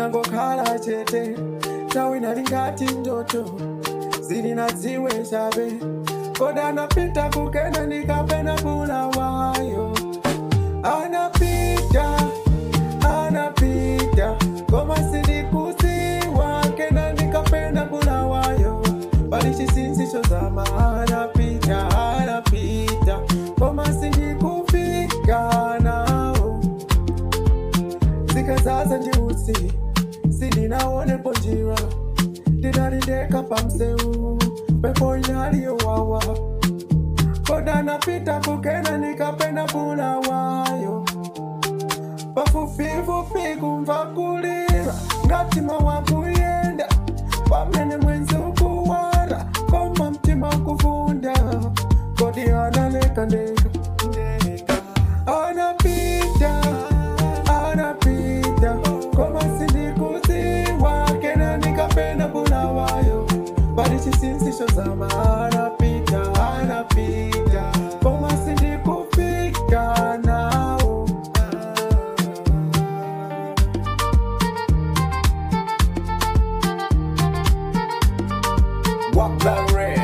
ndinangokhala chete tawina lingati ndoto zilinadziwe chabe koda anapita kukena nikapena bulawayo anapita koma sindikuziwa kena nikapena bulawayo bali chisinzisho zama anapita koma sindikufika nao zikazaza njiusi silinaone ponjira ndinalindeka pamseu pepo inaliyowawa koda napita kukena nikapena bulawayo pafupifupi kumva kulira ngatima wakuyenda pamene mwenzi ukuwara koma mtima kuvunda kodi analeka ndeka anapita koma sindikuziwa kena nikapena bulawayo bali chisinzisho zama anapita koma sindikufika nao Walk that red